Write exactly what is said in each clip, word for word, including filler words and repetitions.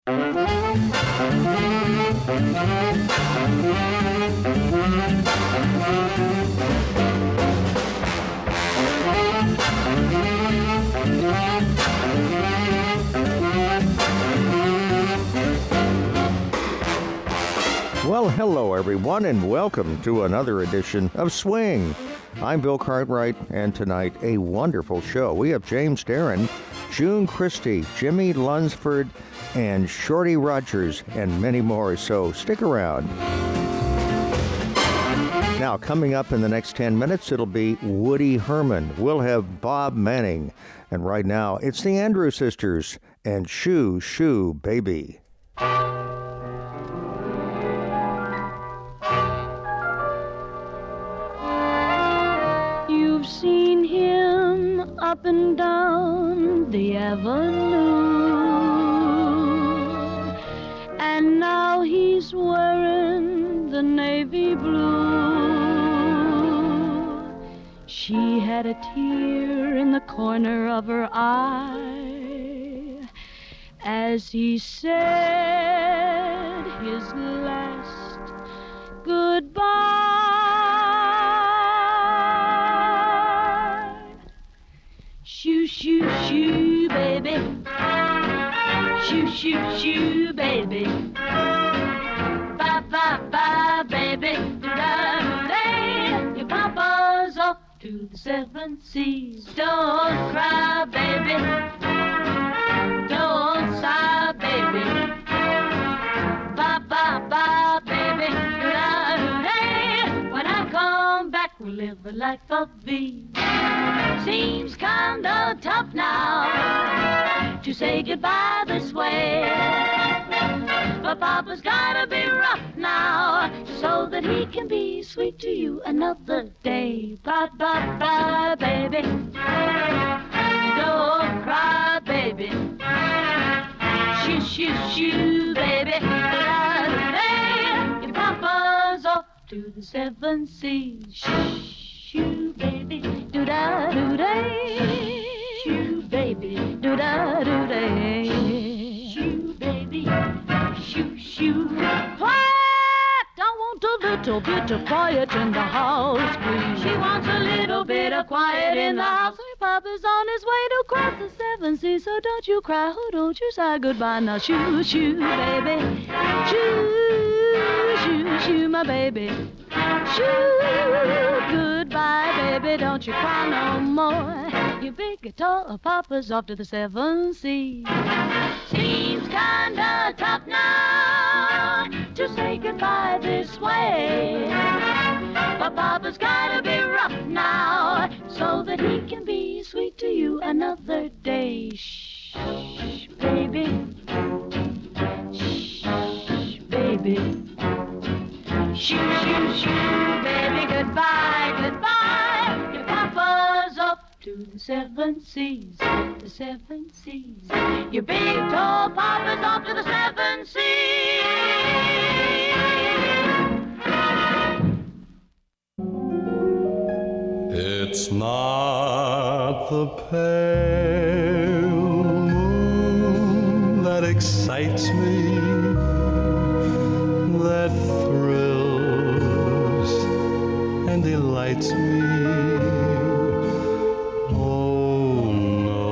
Well, hello everyone, and welcome to another edition of Swing. I'm Bill Cartwright, and tonight a wonderful show. We have James Darren, June Christie, Jimmy Lunsford, and Shorty Rogers, and many more, so stick around. Now, coming up in the next ten minutes, it'll be Woody Herman. We'll have Bob Manning, and right now, it's the Andrews Sisters and Shoo Shoo Baby. You've seen him up and down the avenue, and now he's wearing the navy blue. She had a tear in the corner of her eye as he said his last goodbye. Shoo, shoo, shoo, baby. Shoo, shoo, shoo, baby. Bye, bye, bye, baby. Do-da-do-day. Your papa's off to the seven seas. Don't cry, baby. Don't sigh, baby. Bye, bye, bye, baby. Do-da-do-day. When I come back, we'll live a life of ease. Seems kinda tough now to say goodbye this way, but Papa's gotta be rough now so that he can be sweet to you another day. Bye, bye, bye, baby. Don't cry, baby. Shoo, shoo, shoo, baby. Your Papa's off to the seven seas. Shoo, baby, do-da-do-day. Shoo, baby, do-da-do-day. Shoo, baby, shoo, shoo. Quiet! I want a little bit of quiet in the house, please. She wants a little bit of quiet in the house. Her Papa's on his way to cross the seven seas, so don't you cry, oh, don't you sigh goodbye now. Shoo, shoo, baby. Shoo, shoo, shoo, my baby. Shoo, goodbye, baby, don't you cry no more. Your big guitar, Papa's off to the seven seas. Seems kinda tough now to say goodbye this way, but Papa's gotta be rough now so that he can be sweet to you another day. Shh, baby. Shh, baby. Shoo, shoo, shoo, baby, goodbye, goodbye. Your Papa's off to the seven seas, the seven seas. Your big tall Papa's off to the seven seas. It's not the pale moon that excites me, that thrills and delights me. Oh no,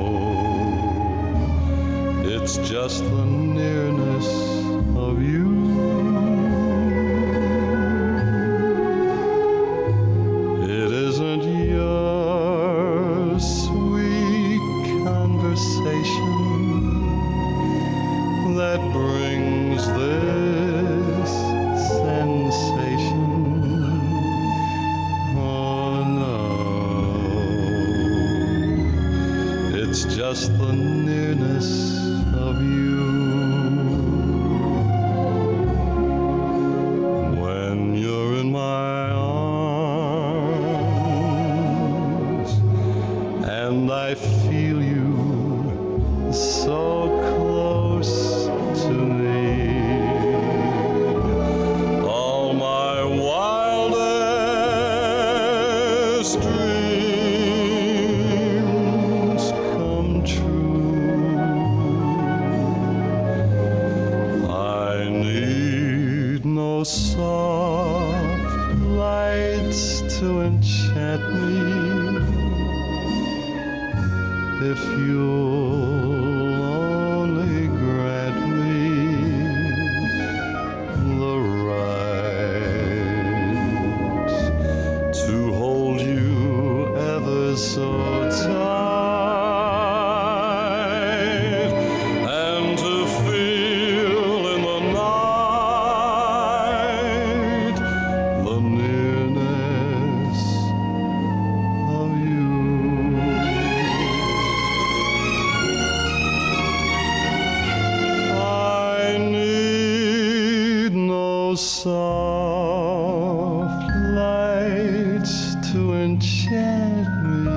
it's just the nearness of you. It isn't your sweet conversation that brings this sensation. Oh no, it's just the nearness of you. When you're in my arms and I feel you so close to me, all my wildest dreams come true. no soft lights to enchant me. If you'll only grant me the right to hold you ever so tight, and to feel in the night the nearness of you. I need no soft lights to enchant me.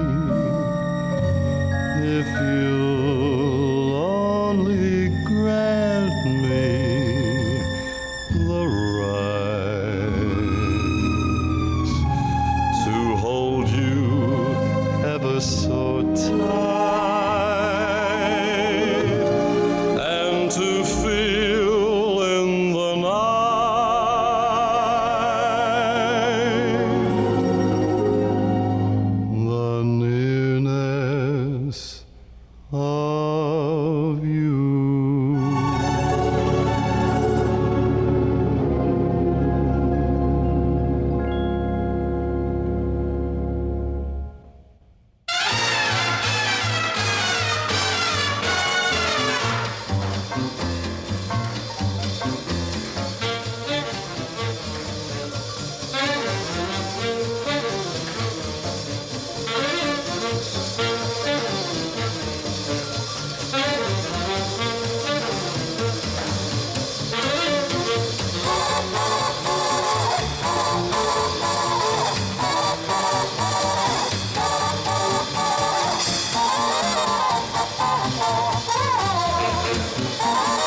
If you'll only grant me the right to hold you ever so tight, and to feel in the night the nearness of you. Thank you.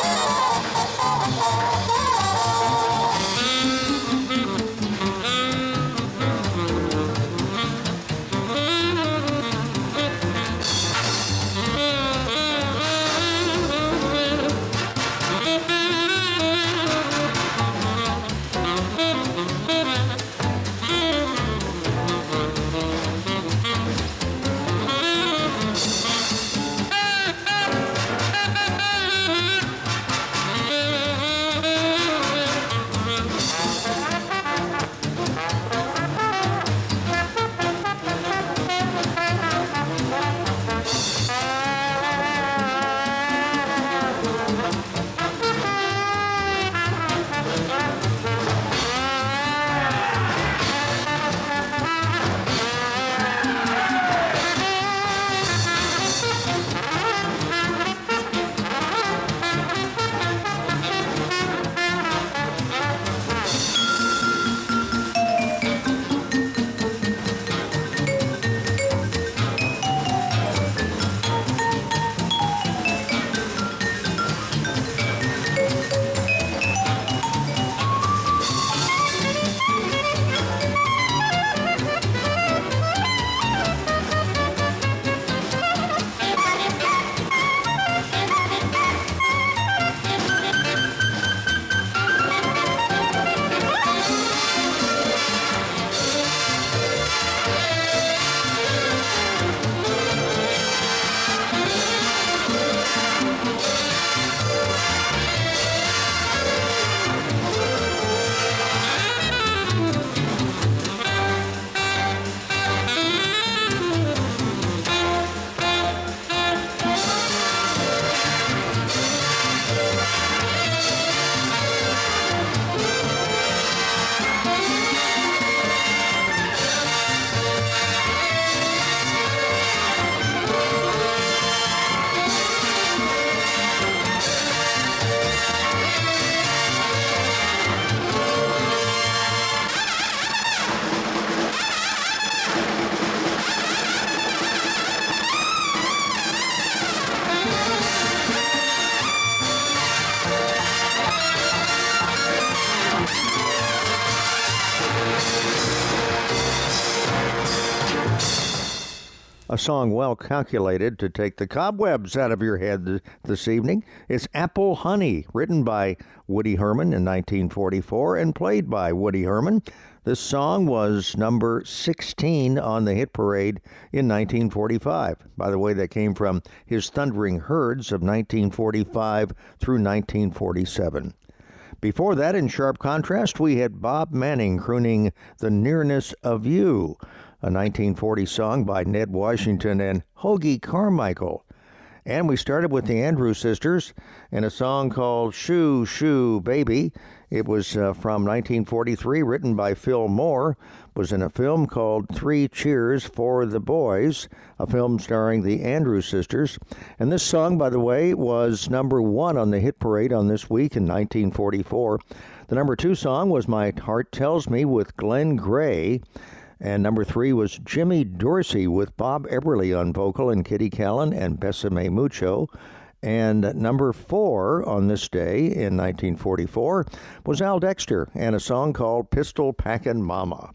A song well calculated to take the cobwebs out of your head th- this evening. It's Apple Honey, written by Woody Herman in nineteen forty-four and played by Woody Herman. This song was number sixteen on the hit parade in nineteen forty-five. By the way, that came from his Thundering Herds of nineteen forty-five through nineteen forty-seven. Before that, in sharp contrast, we had Bob Manning crooning The Nearness of You, a nineteen forty song by Ned Washington and Hoagy Carmichael. And we started with the Andrews Sisters and a song called Shoo, Shoo, Baby. It was uh, from nineteen forty-three, written by Phil Moore, was in a film called Three Cheers for the Boys, a film starring the Andrews Sisters. And this song, by the way, was number one on the hit parade on this week in nineteen forty-four. The number two song was My Heart Tells Me with Glenn Gray. And number three was Jimmy Dorsey with Bob Eberly on vocal and Kitty Callan and Besame Mucho. And number four on this day in nineteen forty-four was Al Dexter and a song called Pistol Packin' Mama.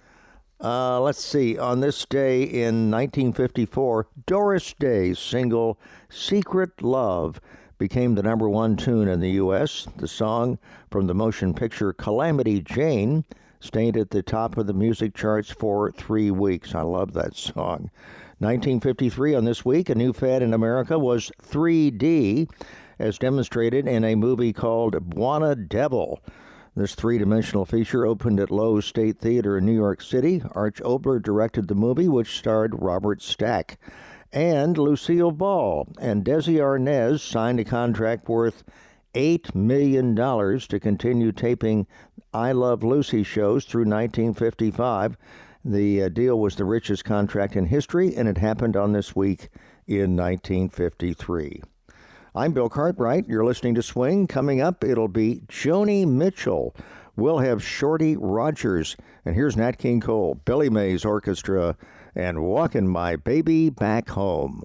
Uh, let's see, on this day in nineteen fifty-four, Doris Day's single Secret Love became the number one tune in the U S. The song from the motion picture Calamity Jane stayed at the top of the music charts for three weeks. I love that song. nineteen fifty-three on this week, a new fad in America was three D, as demonstrated in a movie called Buona Devil. This three-dimensional feature opened at Lowe's State Theater in New York City. Arch Oboler directed the movie, which starred Robert Stack and Lucille Ball. And Desi Arnaz signed a contract worth eight million dollars to continue taping I Love Lucy shows through nineteen fifty-five. The uh, deal was the richest contract in history, and it happened on this week in nineteen fifty-three. I'm Bill Cartwright. You're listening to Swing. Coming up, it'll be Joni Mitchell. We'll have Shorty Rogers. And here's Nat King Cole, Billy Mays Orchestra, and Walkin' My Baby Back Home.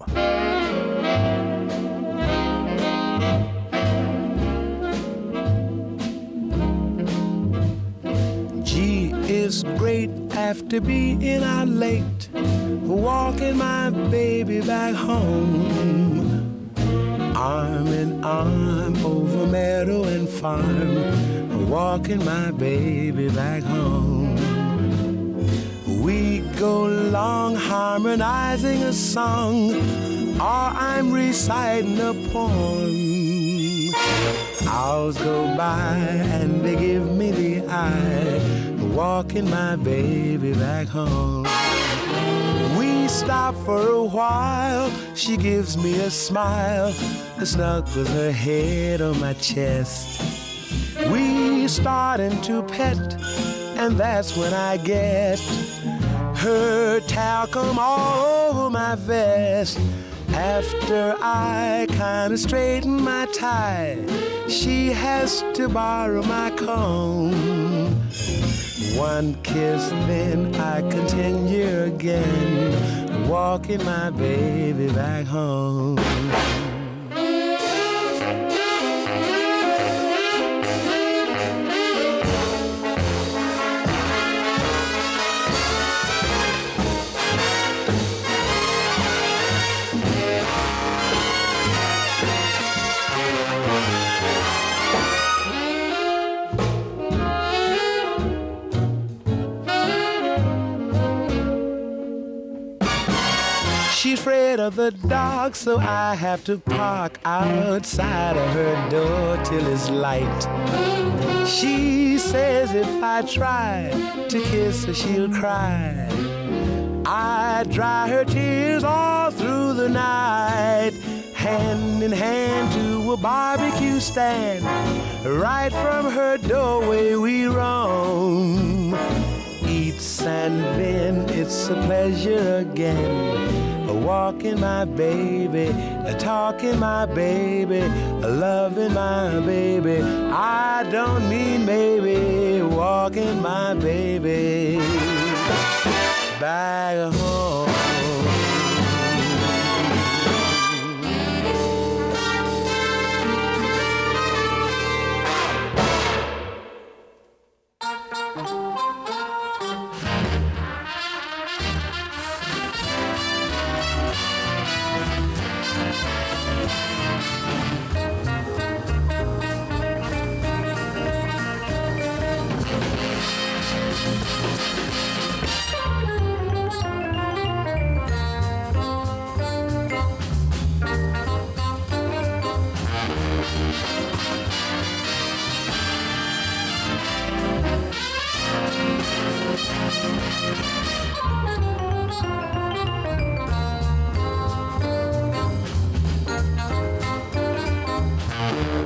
Gee, it's great after being out late, walking my baby back home. Arm in arm over meadow and farm, walking my baby back home. We go along harmonizing a song, or I'm reciting a poem. Hours go by and they give me the eye, walking my baby back home. We stop for a while, she gives me a smile, snuggles her head on my chest. We starting to pet, and that's when I get her talcum all over my vest. After I kinda straighten my tie, she has to borrow my comb. One kiss, then I continue again, walking my baby back home. She's afraid of the dark, so I have to park outside of her door till it's light. She says if I try to kiss her, she'll cry. I dry her tears all through the night, hand in hand to a barbecue stand. Right from her doorway we roam. Eats and then it's a pleasure again, walking my baby, talking my baby, loving my baby. I don't mean maybe, walking my baby back home.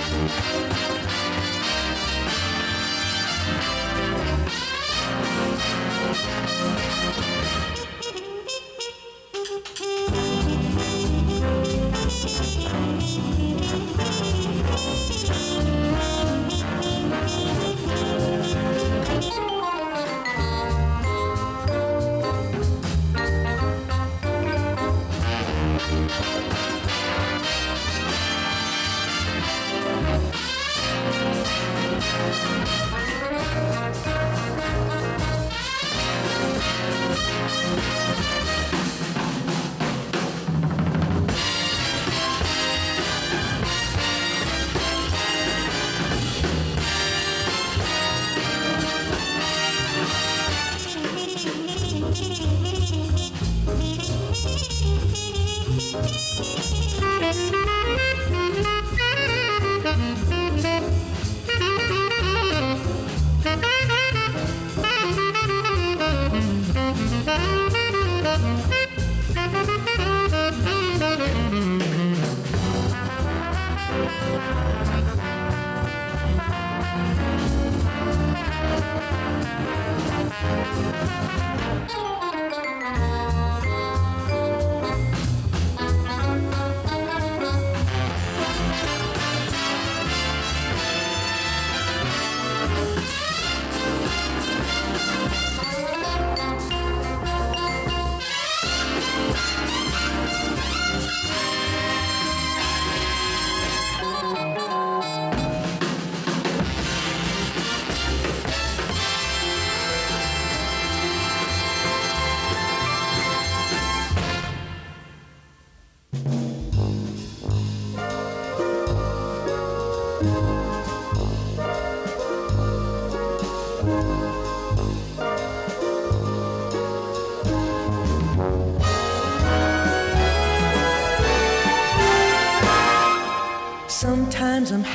Sometimes I'm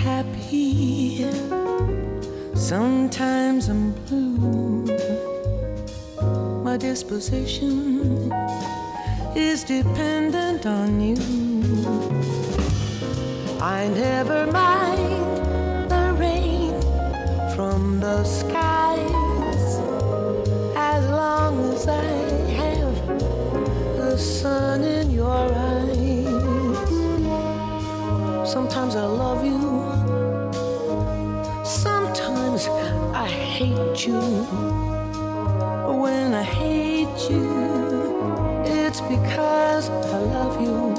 happy, sometimes I'm blue. My disposition is dependent on you. I never mind the rain from the skies as long as I have the sun in your eyes. Sometimes I love you, sometimes I hate you. When I hate you, it's because I love you.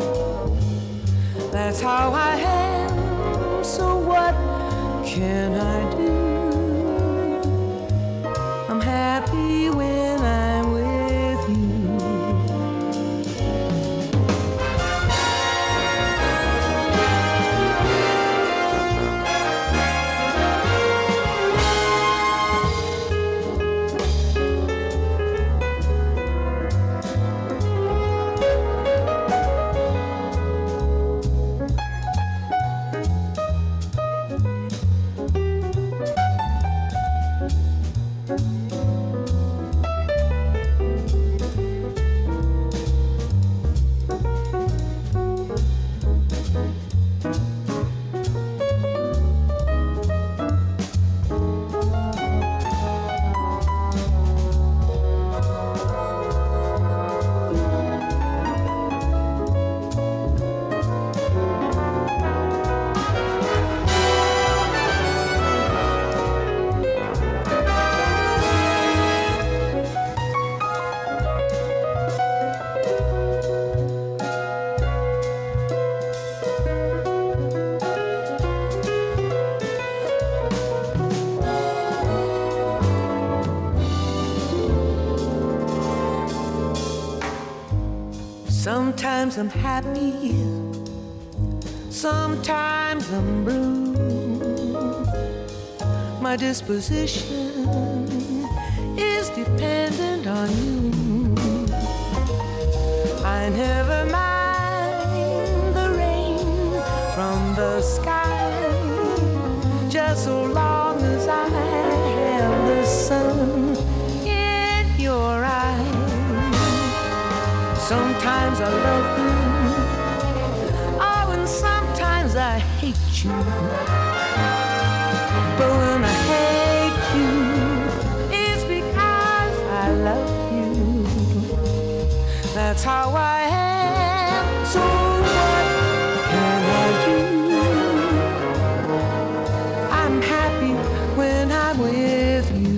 That's how I am, so what can I do? I'm happy when I'm with you. Sometimes I'm happy, sometimes I'm blue. My disposition is dependent on you. I never mind the rain from the sky, just so long as I have the sun in your eyes. Sometimes I love you, oh, and sometimes I I hate you. But when I hate you, it's because I love you. That's how I am. So what can I do? I'm happy when I'm with you.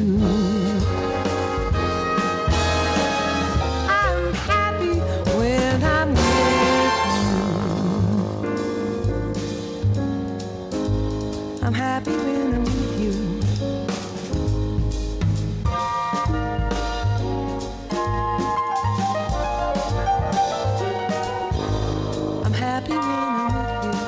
I'm happy when I'm with you. I'm happy when I'm with you. I'm happy when I'm with you.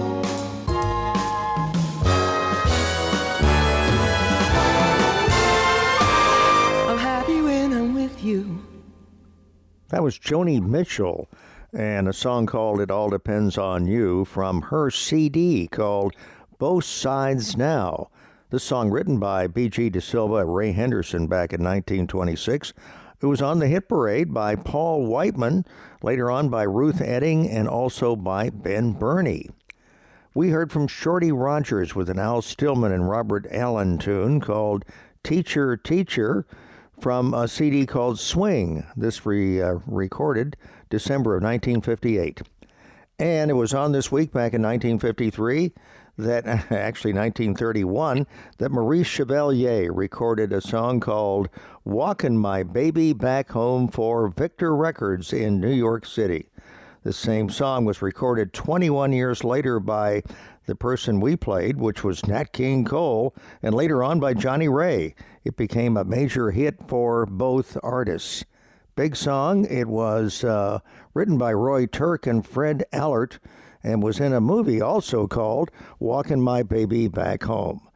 I'm happy when I'm with you. That was Joni Mitchell and a song called It All Depends on You from her C D called Both Sides Now. This song written by B G DeSilva and Ray Henderson back in nineteen twenty-six. It was on the hit parade by Paul Whiteman, later on by Ruth Etting, and also by Ben Burney. We heard from Shorty Rogers with an Al Stillman and Robert Allen tune called Teacher, Teacher from a C D called Swing. This re, uh, recorded December of nineteen fifty-eight. And it was on this week back in nineteen fifty-three, that actually nineteen thirty-one, that Maurice Chevalier recorded a song called Walkin' My Baby Back Home for Victor Records in New York City. The same song was recorded twenty-one years later by the person we played, which was Nat King Cole, and later on by Johnny Ray. It became a major hit for both artists. Big song. It was uh, written by Roy Turk and Fred Allert, and was in a movie also called Walkin' My Baby Back Home.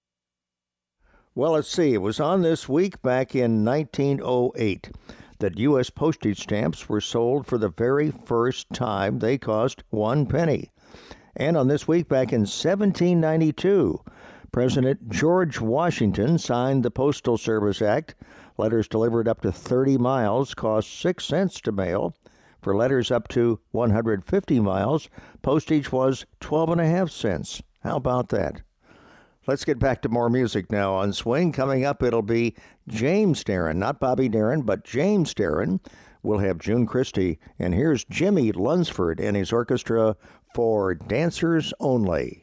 Well, let's see. It was on this week back in nineteen oh eight that U S postage stamps were sold for the very first time. They cost one penny. And on this week back in seventeen ninety-two, President George Washington signed the Postal Service Act. Letters delivered up to thirty miles cost six cents to mail. For letters up to one hundred fifty miles, postage was twelve and a half cents. How about that? Let's get back to more music now on Swing. Coming up, it'll be James Darren, not Bobby Darin, but James Darren. We'll have June Christie, and here's Jimmy Lunsford and his orchestra for Dancers Only.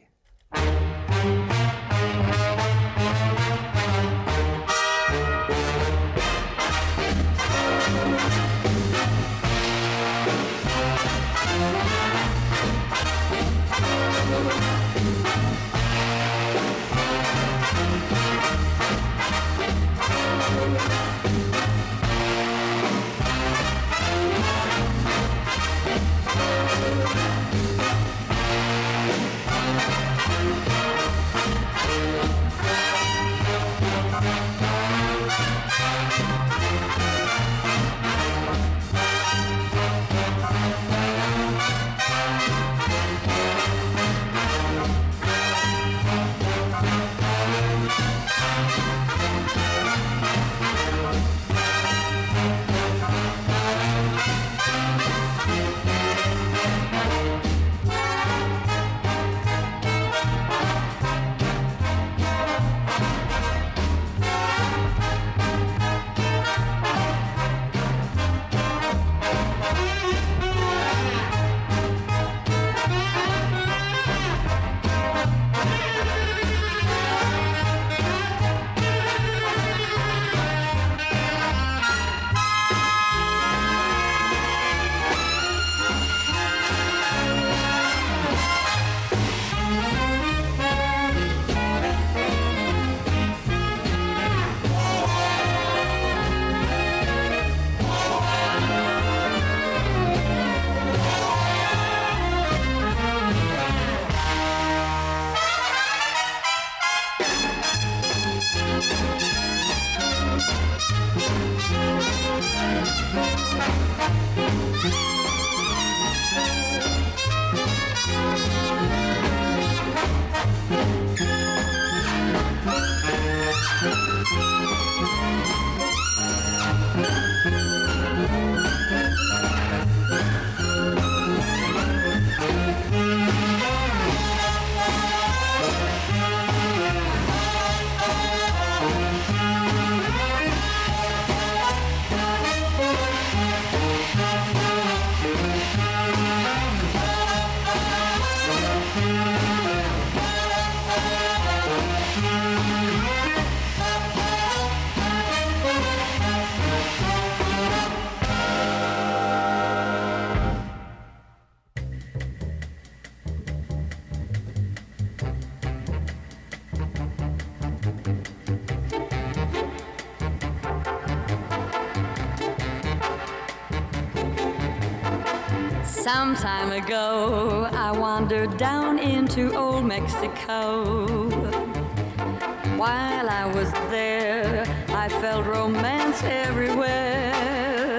Some time ago, I wandered down into old Mexico. While I was there, I felt romance everywhere.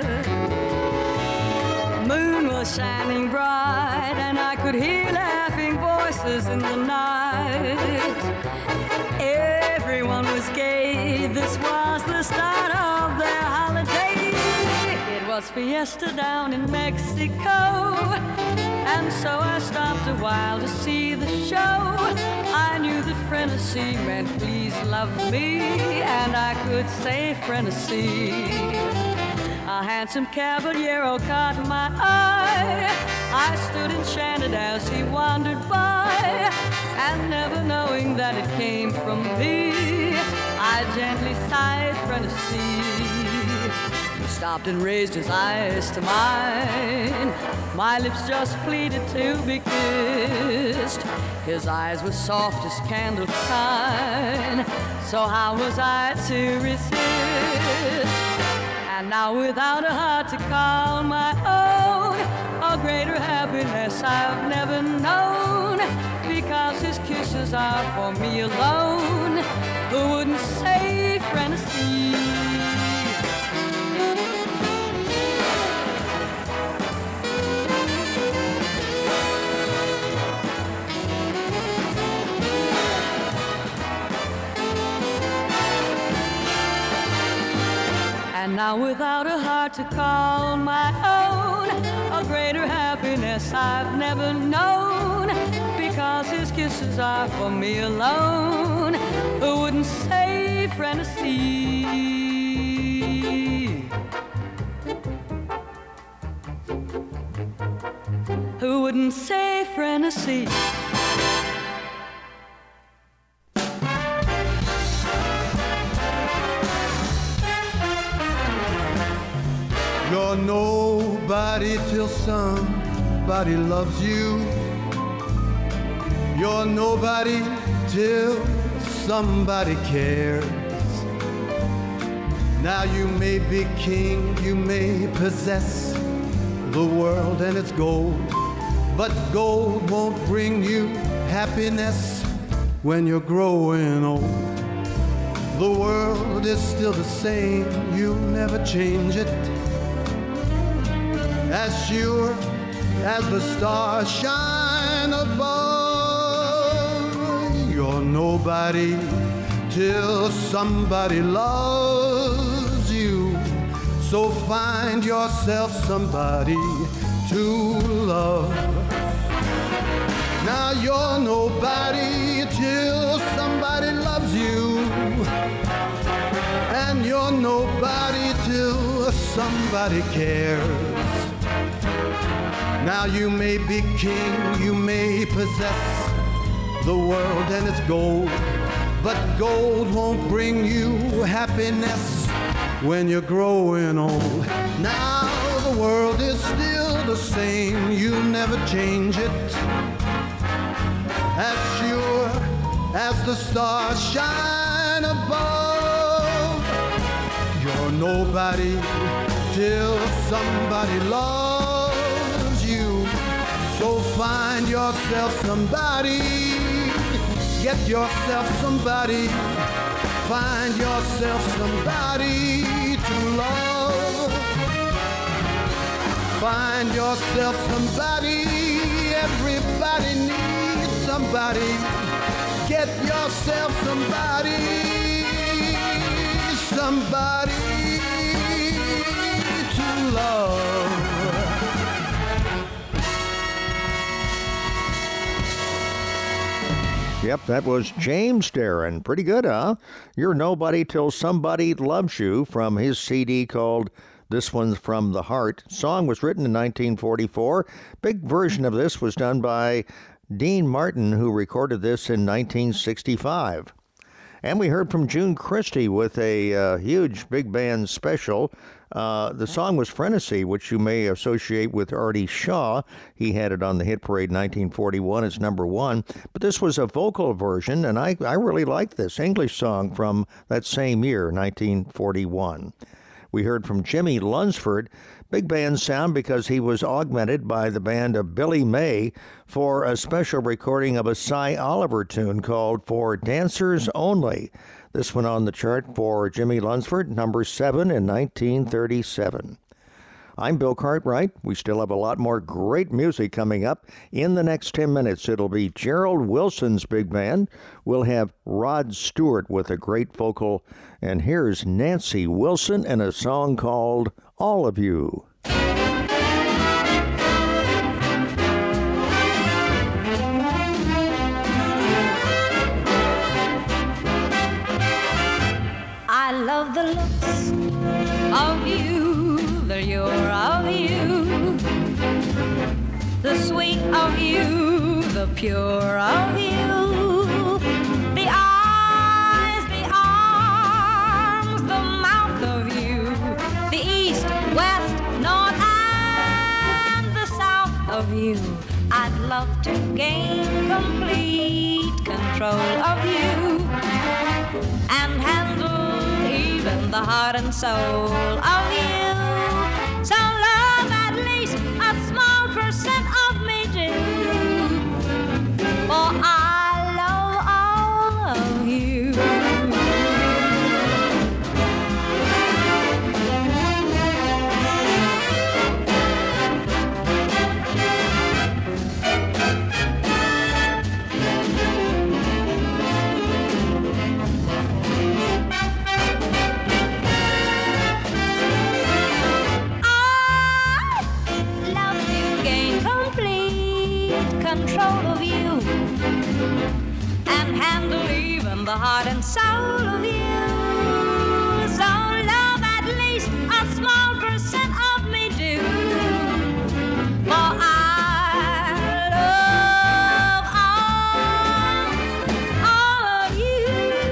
Moon was shining bright, and I could hear laughing voices in the night. Everyone was gay, this was the start of their holiday. It was fiesta down in Mexico, and so I stopped a while to see the show. I knew that Frenesy meant please love me, and I could say Frenesy. A handsome caballero caught my eye. I stood enchanted as he wandered by, and never knowing that it came from me, I gently sighed Frenesy. He stopped and raised his eyes to mine. My lips just pleaded to be kissed. His eyes were soft as candle shine, so how was I to resist? And now without a heart to call my own, a greater happiness I've never known, because his kisses are for me alone. Who wouldn't say Frenesy? And now without a heart to call my own, a greater happiness I've never known, because his kisses are for me alone. Who wouldn't say Frenesy? Who wouldn't say Frenesy? You're nobody till somebody loves you. You're nobody till somebody cares. Now you may be king, you may possess the world and its gold, but gold won't bring you happiness when you're growing old. The world is still the same, you'll never change it. As sure as the stars shine above, you're nobody till somebody loves you. So find yourself somebody to love. Now you're nobody till somebody loves you, and you're nobody till somebody cares. Now you may be king, you may possess the world and its gold, but gold won't bring you happiness when you're growing old. Now the world is still the same, you never change it. As sure as the stars shine above, you're nobody till somebody loves. So find yourself somebody, get yourself somebody, find yourself somebody to love. Find yourself somebody, everybody needs somebody, get yourself somebody, somebody to love. Yep, that was James Darren. Pretty good, huh? You're Nobody Till Somebody Loves You from his C D called This One's From the Heart. Song was written in nineteen forty-four. Big version of this was done by Dean Martin, who recorded this in nineteen sixty-five. And we heard from June Christy with a uh, huge big band special. Uh, the song was Frenesy, which you may associate with Artie Shaw. He had it on the Hit Parade nineteen forty-one as number one. But this was a vocal version, and I, I really like this English song from that same year, nineteen forty-one. We heard from Jimmy Lunsford, big band sound because he was augmented by the band of Billy May for a special recording of a Cy Oliver tune called For Dancers Only. This went on the chart for Jimmy Lunsford, number seven in nineteen thirty-seven. I'm Bill Cartwright. We still have a lot more great music coming up. In the next ten minutes, it'll be Gerald Wilson's big band. We'll have Rod Stewart with a great vocal. And here's Nancy Wilson and a song called All of You. I love the looks of you, the lure of you, the sweet of you, the pure of you, the eyes, the arms, the mouth of you, the east, west, north, and the south of you. I'd love to gain complete control of you and handle even the heart and soul of you. So love at least a small percent of me do, for I love all of you. Control of you and handle even the heart and soul of you. So love at least a small percent of me do, for I love all, all of you.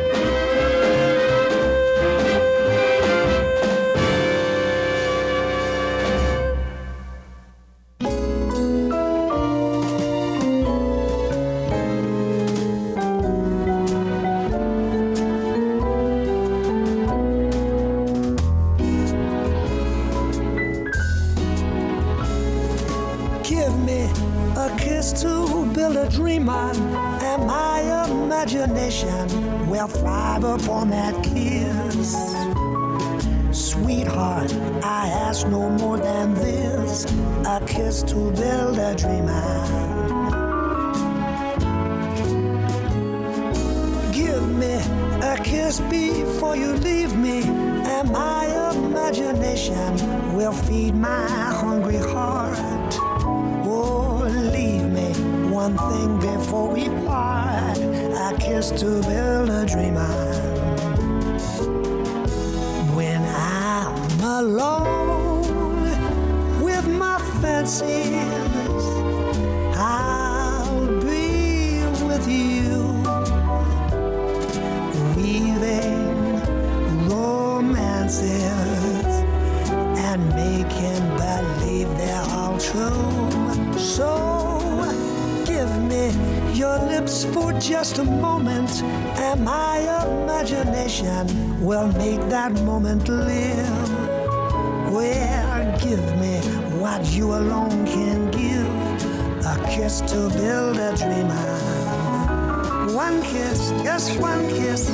To build a dream on, and my imagination will thrive upon that kiss. Sweetheart, I ask no more than this, a kiss to build a dream on. Give me a kiss before you leave me, and my imagination will feed my hungry heart. Oh, leave me one thing before we part, a kiss to build a dream on. When I'm alone with my fancies, I'll be with you, weaving romances and making believe they're all true. So give me your lips for just a moment, and my imagination will make that moment live. Well, give me what you alone can give, a kiss to build a dream on. One kiss, just one kiss.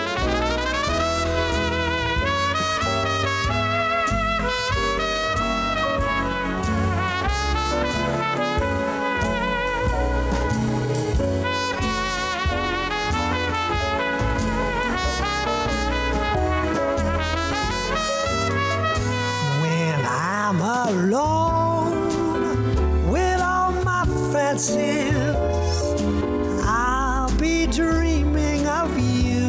Alone with all my fancies, I'll be dreaming of you,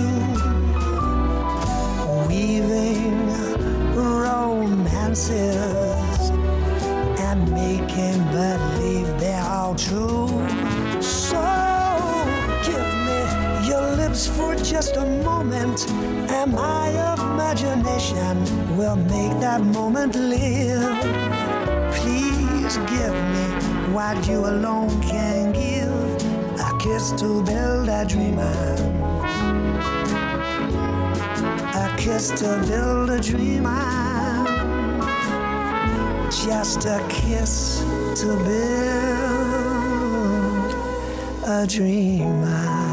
weaving romances and making believe they're all true. So give me your lips for just a moment, and my imagination will make that moment live. Please give me what you alone can give, a kiss to build a dream on, a kiss to build a dream on. just a kiss to build a dream out.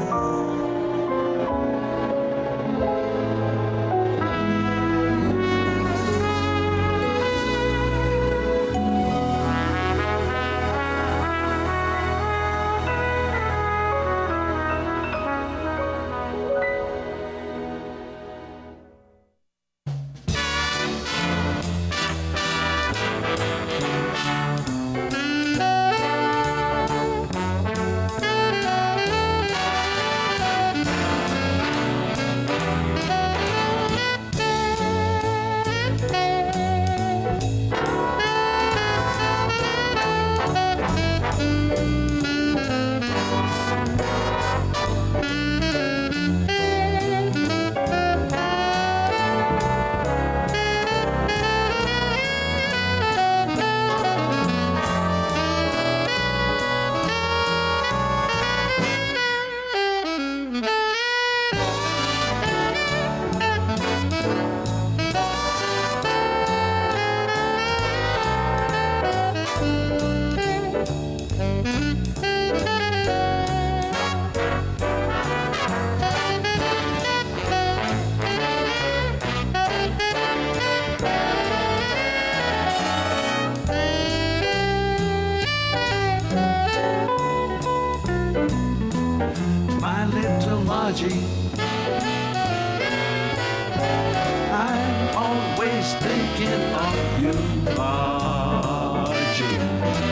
I'm always thinking of you, Margie.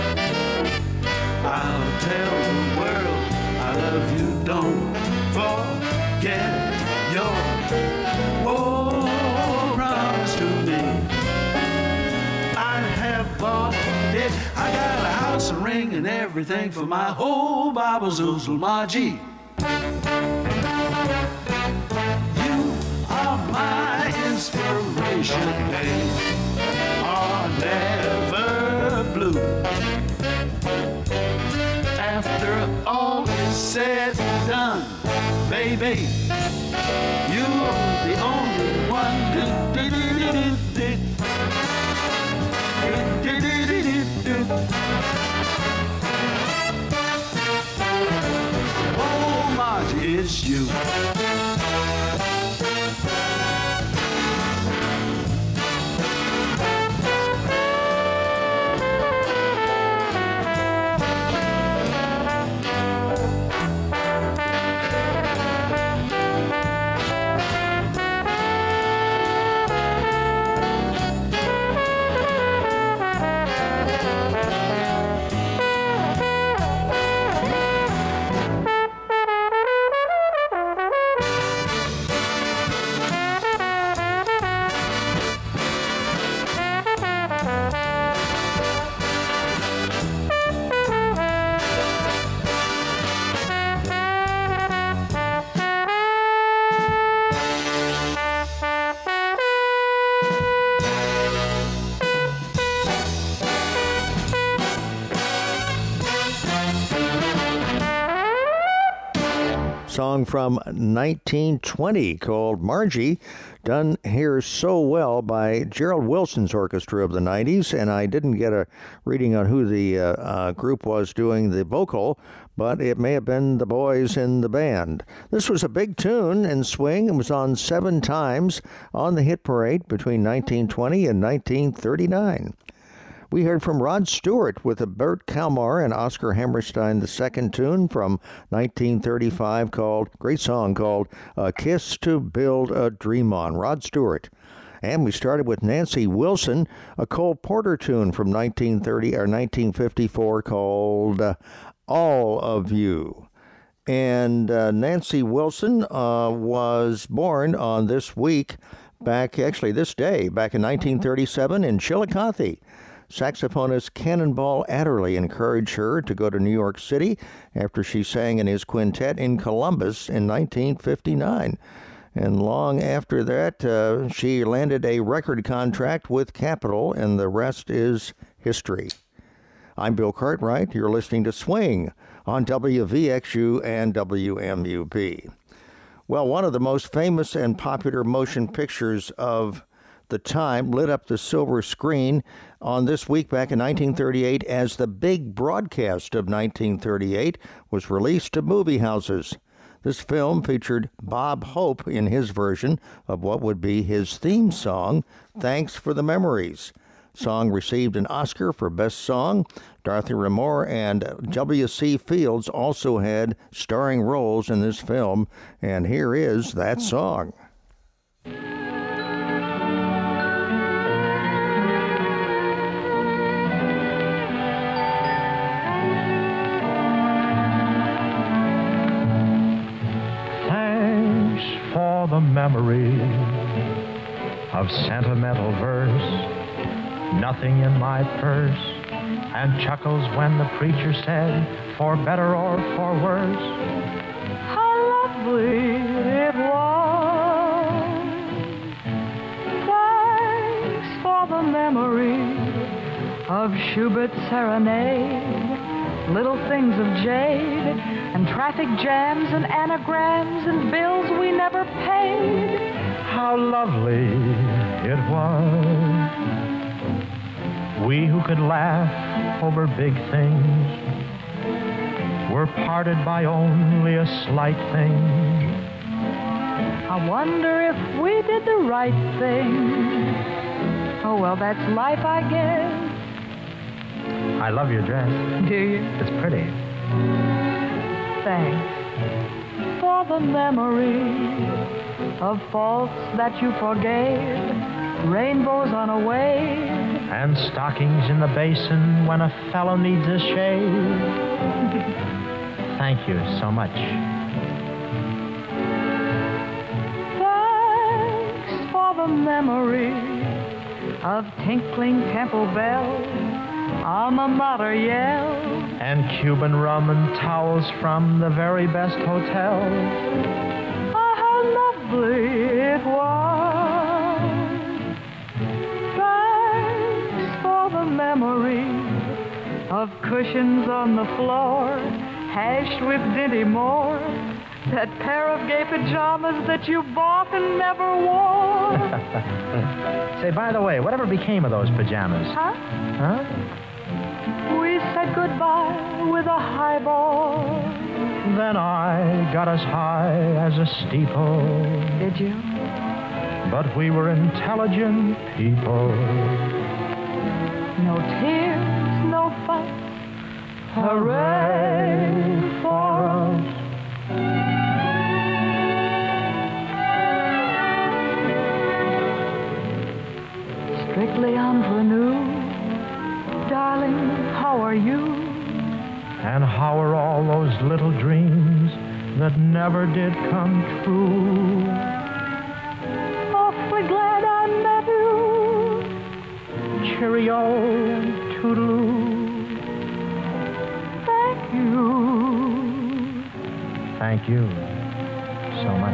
I'll tell the world I love you. Don't forget your oh, promise to me. I have bought it. I got a house, a ring, and everything for my whole Bible Zoozle, Margie. My inspiration days are never blue. After all is said and done, baby, you're the only one. Oh, Margie, it's you. Song from nineteen twenty called Margie, done here so well by Gerald Wilson's orchestra of the nineties, and I didn't get a reading on who the uh, uh, group was doing the vocal, but it may have been the boys in the band. This was a big tune in swing and was on seven times on the hit parade between nineteen twenty and nineteen thirty-nine. We heard from Rod Stewart with a Bert Kalmar and Oscar Hammerstein the second tune from nineteen thirty-five called, great song called A Kiss to Build a Dream On, Rod Stewart. And we started with Nancy Wilson, a Cole Porter tune from nineteen thirty or nineteen fifty-four called uh, All of You. And uh, Nancy Wilson uh, was born on this week, back, actually this day, back in nineteen thirty-seven in Chillicothe. Saxophonist Cannonball Adderley encouraged her to go to New York City after she sang in his quintet in Columbus in nineteen fifty-nine. And long after that, uh, she landed a record contract with Capitol, and the rest is history. I'm Bill Cartwright. You're listening to Swing on W V X U and W M U P. Well, one of the most famous and popular motion pictures of The Time lit up the silver screen on this week back in nineteen thirty-eight as the big broadcast of nineteen thirty-eight was released to movie houses. This film featured Bob Hope in his version of what would be his theme song, Thanks for the Memories. Song received an Oscar for Best Song. Dorothy Ramore and W C Fields also had starring roles in this film, and here is that song. For the memory of sentimental verse, nothing in my purse, and chuckles when the preacher said, for better or for worse. How lovely it was. Thanks for the memory of Schubert's serenade, little things of jade, and traffic jams and anagrams and bills we never paid. How lovely it was. We who could laugh over big things were parted by only a slight thing. I wonder if we did the right thing. Oh, well, that's life, I guess. I love your dress. Do you? It's pretty. Thanks for the memory of faults that you forgave, rainbows on a wave, and stockings in the basin when a fellow needs a shave. Thank you so much. Thanks for the memory of tinkling temple bells, alma mater yell, and Cuban rum and towels from the very best hotels. Oh, how lovely it was. Thanks for the memory of cushions on the floor, hashed with Dinty Moore, that pair of gay pajamas that you bought and never wore. Say, by the way, whatever became of those pajamas? Huh? Huh? We said goodbye with a highball. Then I got as high as a steeple. Did you? But we were intelligent people. No tears, no fuss. Hooray for us. Strictly ingenue. Darling, how are you? And how are all those little dreams that never did come true? Awfully glad I met you. Cheerio, toodaloo. Thank you. Thank you so much.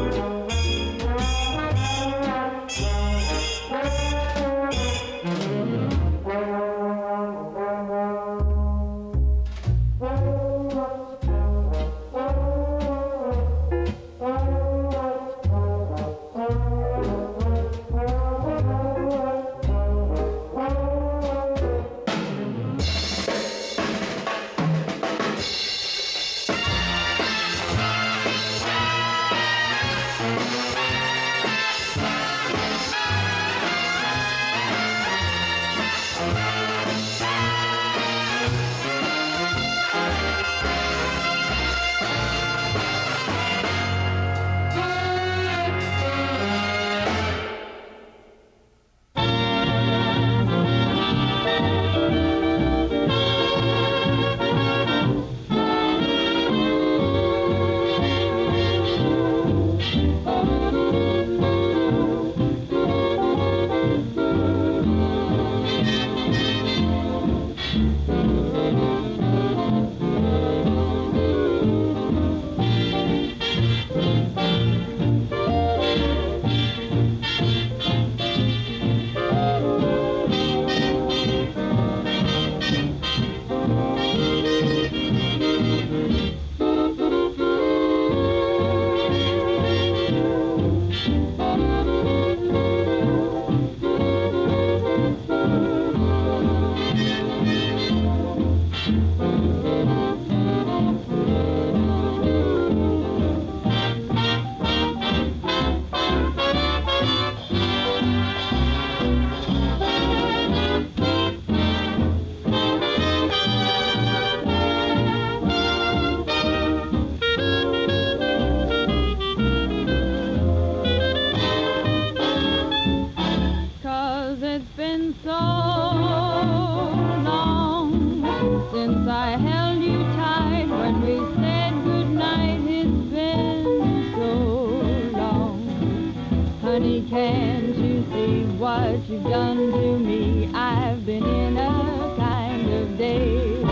Can't you see what you've done to me? I've been in a kind of daze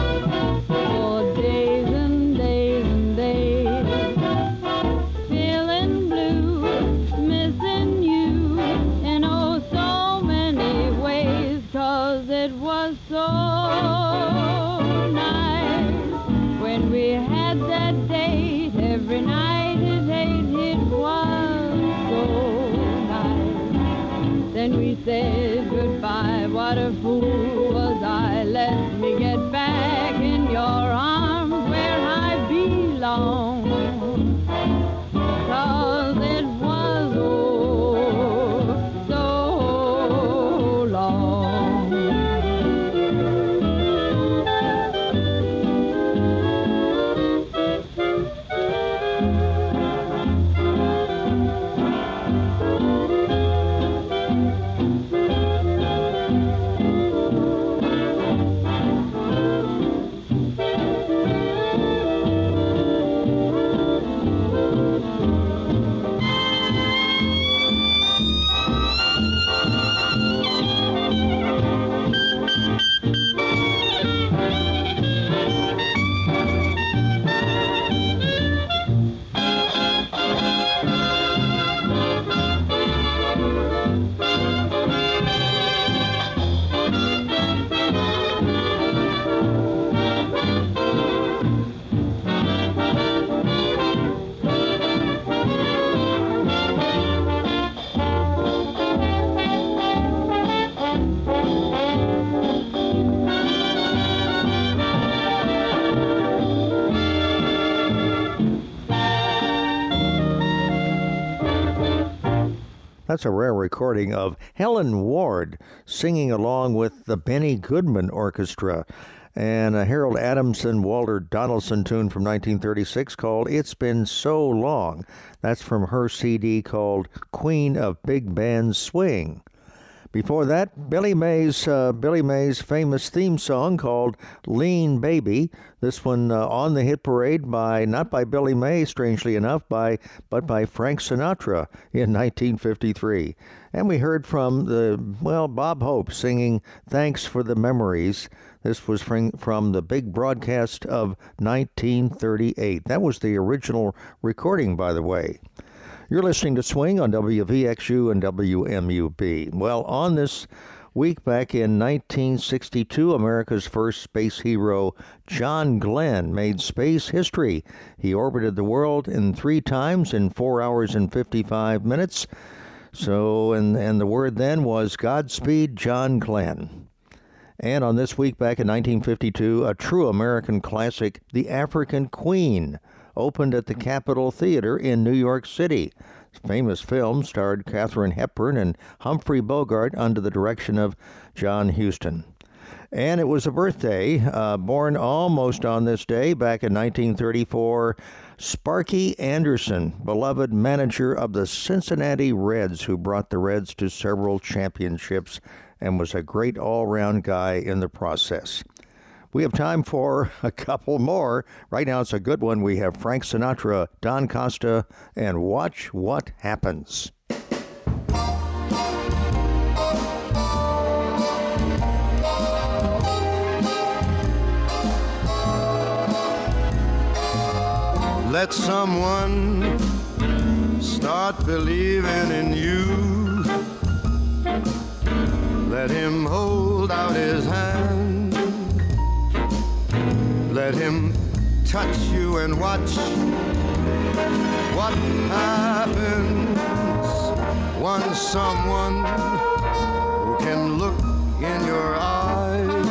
for days and days and days, feeling blue, missing you in oh so many ways, 'cause it was so nice when we had that date every night at eight. It was so. Then we said goodbye, what a fool was I. Let me get back in your arms where I belong, 'cause it was oh so long. That's a rare recording of Helen Ward singing along with the Benny Goodman Orchestra and a Harold Adamson, Walter Donaldson tune from nineteen thirty-six called It's Been So Long. That's from her C D called Queen of Big Band Swing. Before that, Billy Mays, uh, Billy Mays' famous theme song called Lean Baby. This one uh, on the hit parade by, not by Billy May, strangely enough, by but by Frank Sinatra in nineteen fifty-three. And we heard from the, well, Bob Hope singing Thanks for the Memories. This was from, from the big broadcast of nineteen thirty-eight. That was the original recording, by the way. You're listening to Swing on W V X U and W M U B. Well, on this week back in nineteen sixty-two, America's first space hero, John Glenn, made space history. He orbited the world in three times in four hours and fifty-five minutes. So, and, and the word then was Godspeed, John Glenn. And on this week back in nineteen fifty-two, a true American classic, The African Queen, opened at the Capitol Theater in New York City. This famous film starred Katharine Hepburn and Humphrey Bogart under the direction of John Huston. And it was a birthday, uh, born almost on this day, back in nineteen thirty-four, Sparky Anderson, beloved manager of the Cincinnati Reds, who brought the Reds to several championships and was a great all-round guy in the process. We have time for a couple more. Right now it's a good one. We have Frank Sinatra, Don Costa, and Watch What Happens. Let someone start believing in you. Let him hold out his hand. Let him touch you and watch what happens. Once someone who can look in your eyes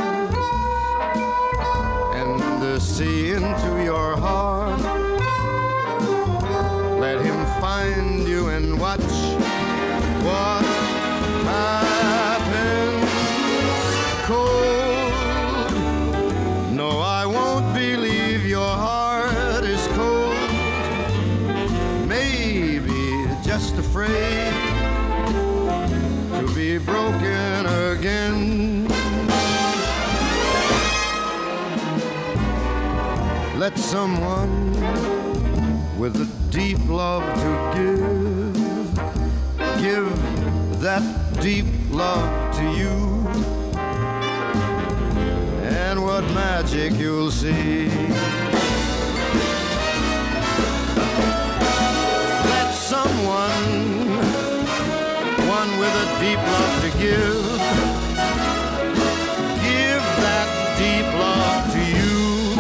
and see into your heart. Let him find you and watch what happens. Cold, no, I won't believe your heart is cold. Maybe just afraid to be broken again. Let someone with a deep love to give, give that deep love to you, and what magic you'll see. Let someone, one with a deep love to give, give that deep love to you,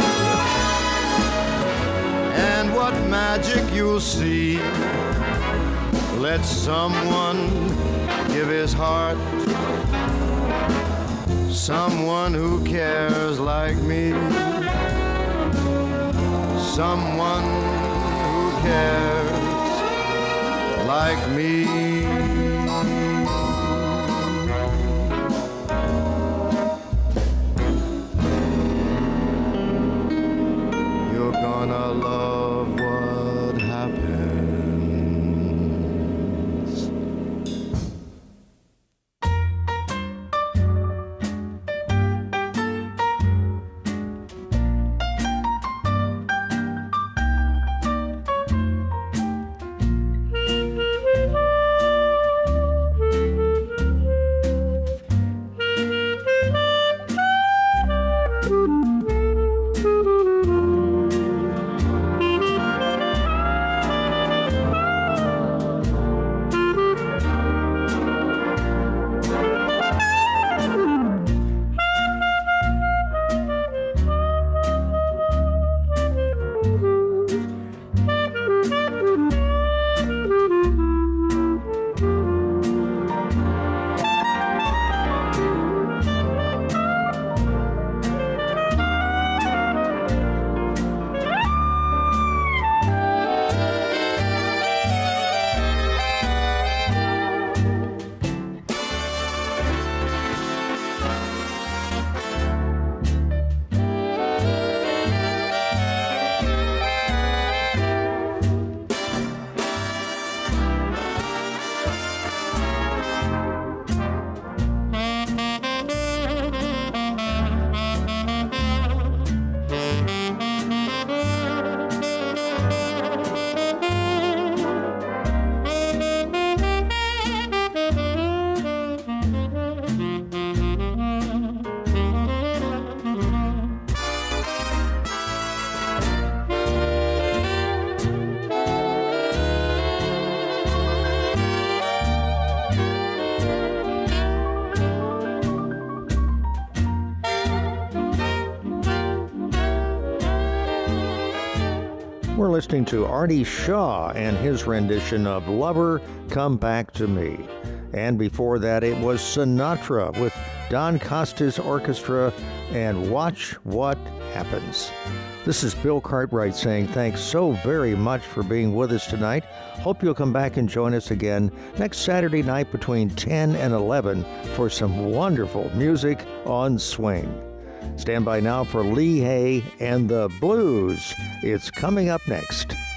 and what magic you'll see. Let someone give his heart, someone who cares like me, someone who cares like me. You're gonna love what happens. listening to Artie Shaw and his rendition of Lover, Come Back to Me. And before that, it was Sinatra with Don Costa's Orchestra and Watch What Happens. This is Bill Cartwright saying thanks so very much for being with us tonight. Hope you'll come back and join us again next Saturday night between ten and eleven for some wonderful music on Swing. Stand by now for Lee Hay and the Blues. It's coming up next.